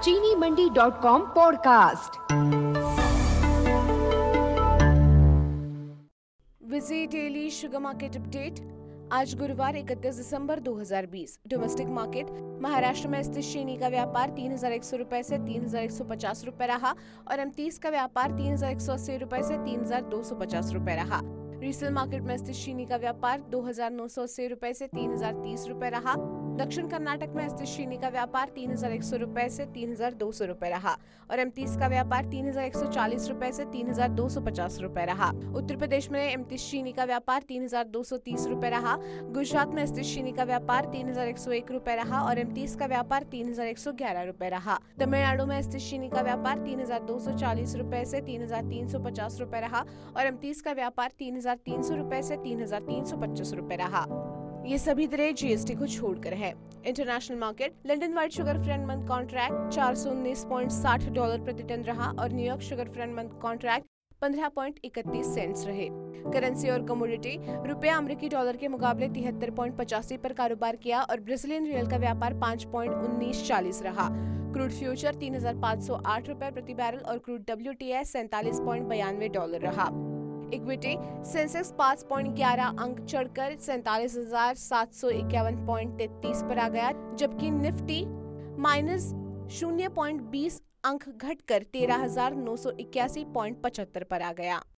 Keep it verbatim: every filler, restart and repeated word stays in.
चीनी Mandi dot com podcast. Visit daily sugar market update. आज गुरुवार इकतीस दिसंबर दो हज़ार बीस। डोमेस्टिक मार्केट महाराष्ट्र में स्थित चीनी का व्यापार तीन हजार एक सौ रुपए से तीन हजार एक सौ पचास रुपए रहा और एम तीस का व्यापार तीन हजार एक सौ अस्सी रुपए से तीन हजार दो सौ पचास रुपए रहा। रीसेल मार्केट में स्थित चीनी का व्यापार दो हजार नौ सौ अस्सी रुपए से तीन हजार तीस रुपए रहा। दक्षिण कर्नाटक में स्थित चीनी का व्यापार तीन हजार एक सौ रुपए से तीन हजार दो सौ रुपए रहा और एम तीस का व्यापार तीन हजार एक सौ चालीस रुपए से तीन हजार दो सौ पचास रुपए रहा। उत्तर प्रदेश में एम तीस चीनी का व्यापार तीन हजार दो सौ तीस रुपए रहा। गुजरात में स्थित चीनी का व्यापार तीन हजार एक सौ एक रुपए रहा और एम तीस का व्यापार तीन हजार एक सौ ग्यारह रुपए रहा। तमिलनाडु में स्थित चीनी का व्यापार तीन हजार दो सौ चालीस रुपए से तीन हजार तीन सौ पचास रुपए रहा और एम तीस का व्यापार तीन हजार तीन सौ रुपए से तीन हजार तीन सौ पच्चीस रुपए रहा। ये सभी दरें जीएसटी को छोड़कर है। International market London white sugar front month contract चार सौ उन्नीस पॉइंट साठ डॉलर प्रति टन रहा और New York sugar front month contract पंद्रह पॉइंट इकतीस सेंट्स रहे। करेंसी और कमोडिटी रुपया अमेरिकी डॉलर के मुकाबले तिहत्तर पॉइंट पचासी पर कारोबार किया और ब्राजीलियन रियल का व्यापार पाँच पॉइंट उन्नीस चालीस रहा। क्रूड फ्यूचर तीन हजार पाँच सौ आठ रुपए प्रति बैरल और क्रूड डब्ल्यूटीआई सैंतालीस पॉइंट बयानवे डॉलर रहा। इक्विटी सेंसेक्स पाँच पॉइंट ग्यारह अंक चढ़कर सैंतालीस हजार सात सौ इक्यावन पॉइंट तैतीस पर आ गया, जबकि निफ्टी माइनस शून्य पॉइंट बीस अंक घटकर तेरह हजार नौ सौ इक्यासी पॉइंट पचहत्तर पर आ गया।